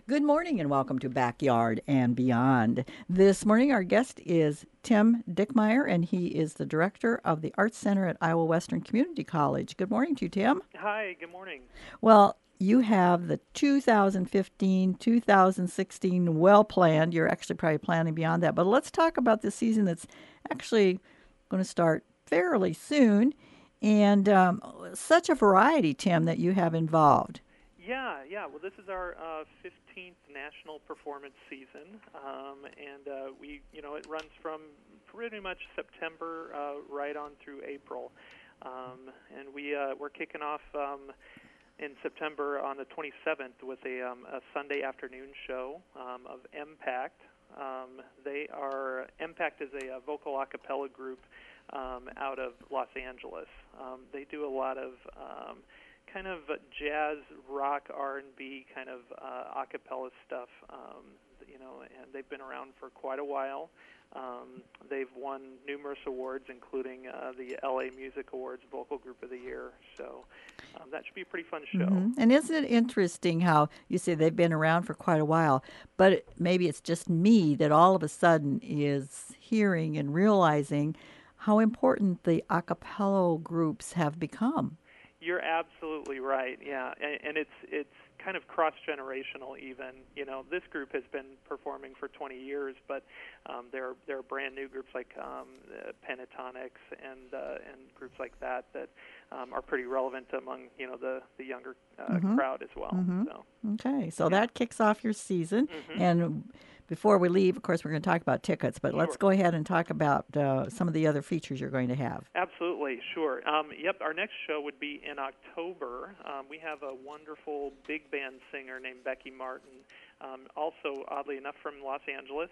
Good morning and welcome to Backyard and Beyond. This morning, our guest is Tim Dickmeyer, and he is the director of the Arts Center at Iowa Western Community College. Good morning to you, Tim. Hi, good morning. Well, you have the 2015 2016 well planned. You're actually probably planning beyond that. But let's talk about this season that's actually going to start fairly soon. And such a variety, Tim, that you have involved. Yeah. Well, this is our 15th national performance season, and it runs from pretty much September right on through April, and we're kicking off in September on the 27th with a Sunday afternoon show of Impact. Impact is a vocal a cappella group out of Los Angeles. They do a lot of kind of jazz, rock, R&B kind of a cappella stuff, and they've been around for quite a while. They've won numerous awards, including the LA Music Awards Vocal Group of the Year. So that should be a pretty fun show. And isn't it interesting how you say they've been around for quite a while, but maybe it's just me that all of a sudden is hearing and realizing how important the a cappella groups have become. You're absolutely right. Yeah, and it's kind of cross-generational even. This group has been performing for 20 years, but there are brand new groups like Pentatonics and groups like that are pretty relevant among the younger crowd as well. So. Okay, so that kicks off your season, and before we leave, of course, we're going to talk about tickets, but let's go ahead and talk about some of the other features you're going to have. Absolutely, sure. Our next show would be in October. We have a wonderful big band singer named Becky Martin, also, oddly enough, from Los Angeles.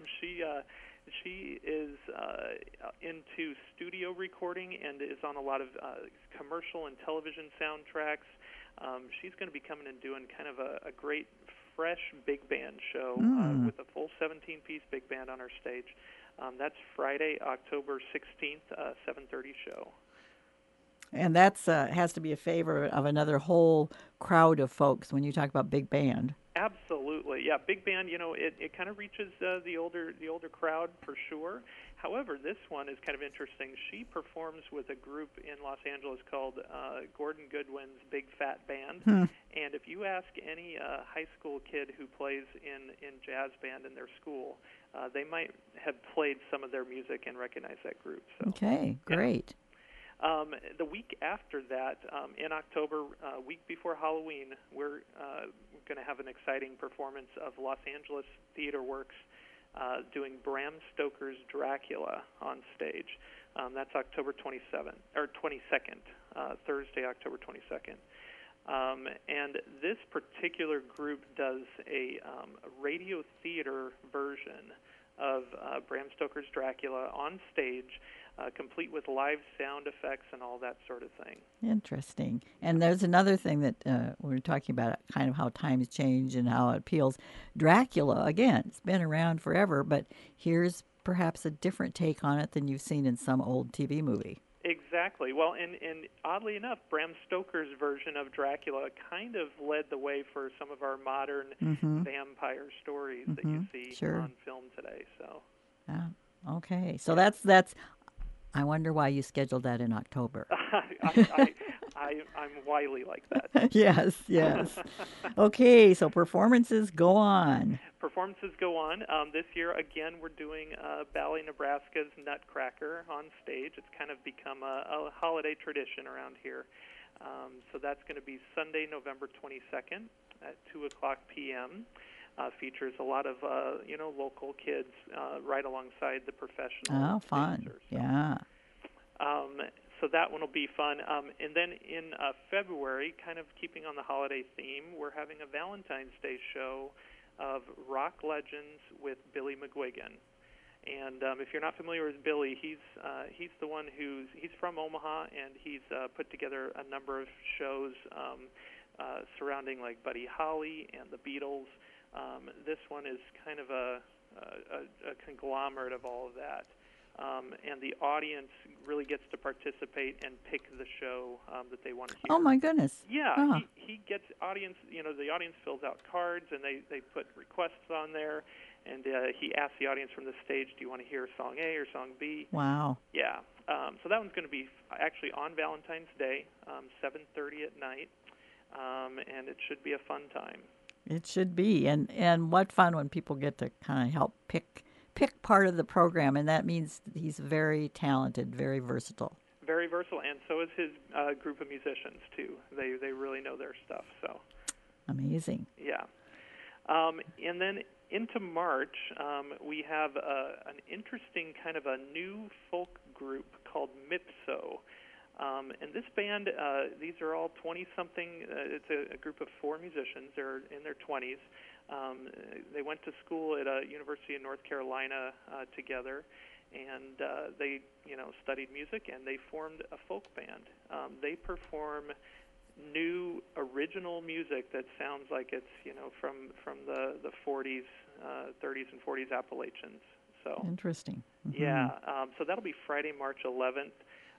She is into studio recording and is on a lot of commercial and television soundtracks. She's going to be coming and doing kind of a great fresh big band show with a full 17-piece big band on our stage. That's Friday, October 16th, 7:30 show. And that's has to be a favor of another whole crowd of folks when you talk about big band. Absolutely, yeah. Big band, it kind of reaches the older crowd for sure. However, this one is kind of interesting. She performs with a group in Los Angeles called Gordon Goodwin's Big Fat Band. And if you ask any high school kid who plays in jazz band in their school, they might have played some of their music and recognize that group. So, okay, great. Yeah. The week after that, in October, week before Halloween, we're going to have an exciting performance of Los Angeles Theater Works doing Bram Stoker's Dracula on stage. That's October 22nd, Thursday, October 22nd. And this particular group does a radio theater version of Bram Stoker's Dracula on stage, complete with live sound effects and all that sort of thing. Interesting. And there's another thing that we're talking about, kind of how times change and how it appeals. Dracula, again, it's been around forever, but here's perhaps a different take on it than you've seen in some old TV movie. Exactly. Well, and oddly enough, Bram Stoker's version of Dracula kind of led the way for some of our modern vampire stories that you see on film today. So. Yeah. Okay. So that's. I wonder why you scheduled that in October. I'm wily like that. Yes. Okay, so performances go on. Performances go on. This year, again, we're doing Ballet Nebraska's Nutcracker on stage. It's kind of become a holiday tradition around here. So that's going to be Sunday, November 22nd at 2 o'clock p.m. Features a lot of local kids right alongside the professional. Oh, fun! Dancers. Yeah. So that one will be fun. And then in February, kind of keeping on the holiday theme, we're having a Valentine's Day show of rock legends with Billy McGuigan. And if you're not familiar with Billy, he's the one he's from Omaha, and he's put together a number of shows surrounding like Buddy Holly and the Beatles. This one is kind of a conglomerate of all of that. and the audience really gets to participate and pick the show that they want to hear. Oh my goodness! Yeah, Huh. he gets audience. The audience fills out cards and they put requests on there, and he asks the audience from the stage, "Do you want to hear song A or song B?" Wow. Yeah. So that one's going to be actually on Valentine's Day, 7:30 at night, and it should be a fun time. It should be, and what fun when people get to kind of help pick part of the program, and that means he's very talented, very versatile. Very versatile, and so is his group of musicians too. They really know their stuff. So amazing. Yeah, and then into March, we have an interesting kind of a new folk group called Mipso. And this band, these are all 20-something. It's a group of 4 musicians. They're in their 20s. They went to school at a university in North Carolina together, and they, studied music, and they formed a folk band. They perform new original music that sounds like it's, from the 40s, 30s, and 40s Appalachians. So interesting. Mm-hmm. Yeah. So that'll be Friday, March 11th.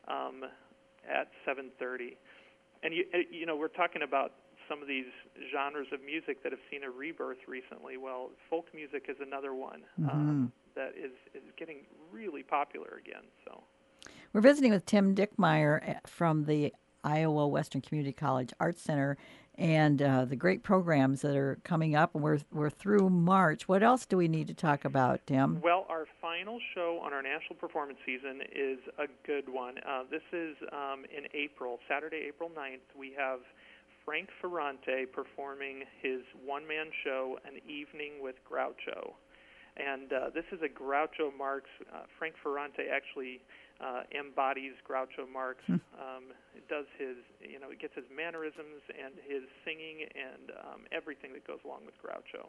At 7:30, and we're talking about some of these genres of music that have seen a rebirth recently. Well, folk music is another one that is getting really popular again. So we're visiting with Tim Dickmeyer from the Iowa Western Community College Arts Center, and the great programs that are coming up. And we're through March. What else do we need to talk about, Tim? Well, our final show on our national performance season is a good one. This is in April, Saturday, April 9th. We have Frank Ferrante performing his one-man show, An Evening with Groucho. And this is a Groucho Marx. Frank Ferrante actually embodies Groucho Marx. It does his, it gets his mannerisms and his singing and everything that goes along with Groucho.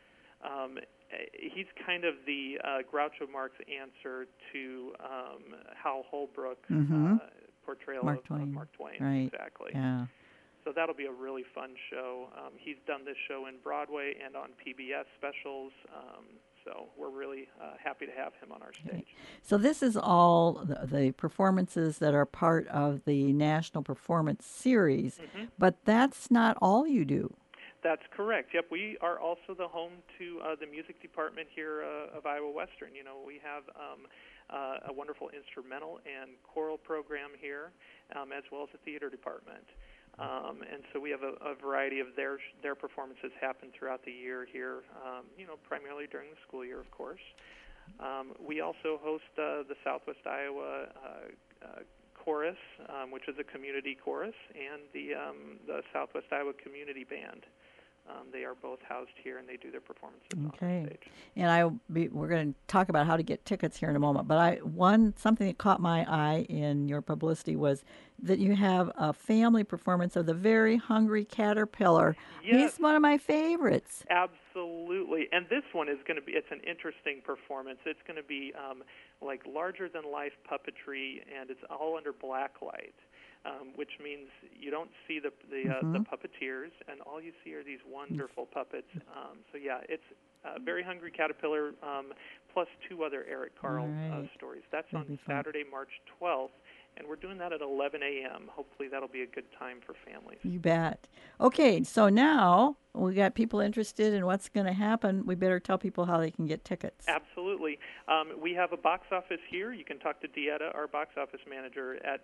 He's kind of the Groucho Marx answer to Hal Holbrook's portrayal of Mark Twain. Right. Exactly. Yeah. So that'll be a really fun show. He's done this show in Broadway and on PBS specials. So we're really happy to have him on our stage. Okay. So this is all the performances that are part of the National Performance Series, but that's not all you do. That's correct. Yep, we are also the home to the music department here of Iowa Western. We have a wonderful instrumental and choral program here, as well as a theater department. And so we have a variety of their performances happen throughout the year here, primarily during the school year, of course. We also host the Southwest Iowa Chorus, which is a community chorus, and the Southwest Iowa Community Band. They are both housed here, and they do their performances on stage. And we're going to talk about how to get tickets here in a moment. But something that caught my eye in your publicity was that you have a family performance of the Very Hungry Caterpillar. Yes. He's one of my favorites. Absolutely. And this one is going to be—it's an interesting performance. It's going to be like larger-than-life puppetry, and it's all under black light. Which means you don't see the puppeteers, and all you see are these wonderful puppets. So yeah, it's Very Hungry Caterpillar plus 2 other Eric Carle stories. That's on Saturday, March 12th, and we're doing that at 11 a.m. Hopefully that'll be a good time for families. You bet. Okay, so now we got people interested in what's going to happen. We better tell people how they can get tickets. Absolutely. We have a box office here. You can talk to Dieta, our box office manager, at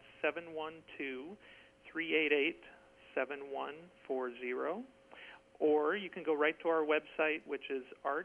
712-388-7140. Or you can go right to our website, which is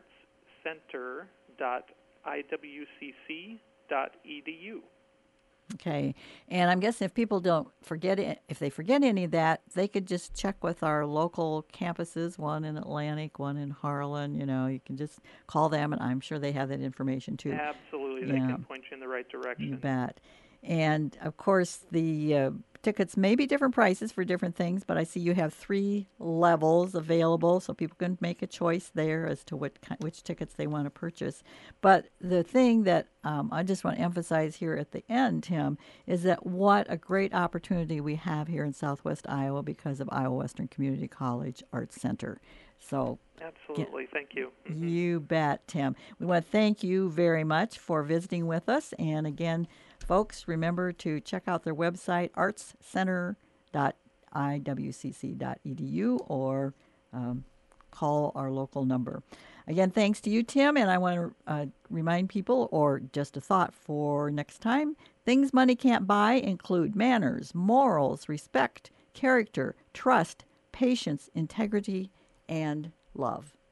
artscenter.iwcc.edu. Okay, and I'm guessing if people don't forget it, if they forget any of that, they could just check with our local campuses, one in Atlantic, one in Harlan. You can just call them, and I'm sure they have that information too. Absolutely, they can point you in the right direction. You bet. And of course, the tickets may be different prices for different things, but I see you have 3 levels available, so people can make a choice there as to which tickets they want to purchase. But the thing that I just want to emphasize here at the end, Tim, is that what a great opportunity we have here in Southwest Iowa because of Iowa Western Community College Arts Center. So Absolutely. Thank you. you bet, Tim. We want to thank you very much for visiting with us. And again, folks, remember to check out their website, artscenter.iwcc.edu, or call our local number. Again, thanks to you, Tim. And I want to remind people, or just a thought for next time, things money can't buy include manners, morals, respect, character, trust, patience, integrity, and love.